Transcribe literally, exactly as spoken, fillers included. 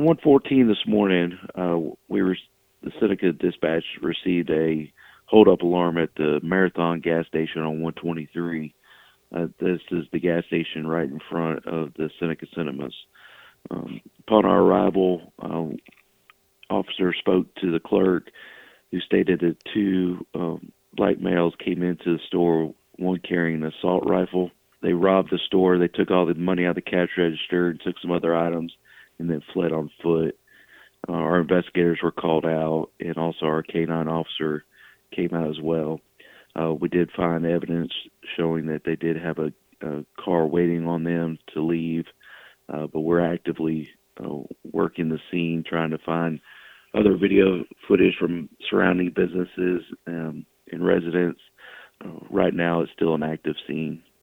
one fourteen this morning, uh, we were the Seneca Dispatch received a hold-up alarm at the Marathon gas station on one twenty-three. Uh, this is the gas station right in front of the Seneca Cinemas. Um, upon our arrival, uh, officer spoke to the clerk, who stated that two um, black males came into the store, one carrying an assault rifle. They robbed the store. They took all the money out of the cash register and took some other items and then fled on foot. Uh, our investigators were called out, and also our K nine officer came out as well. Uh, we did find evidence showing that they did have a, a car waiting on them to leave, uh, but we're actively uh, working the scene, trying to find other video footage from surrounding businesses um, and residents. Uh, right now, it's still an active scene.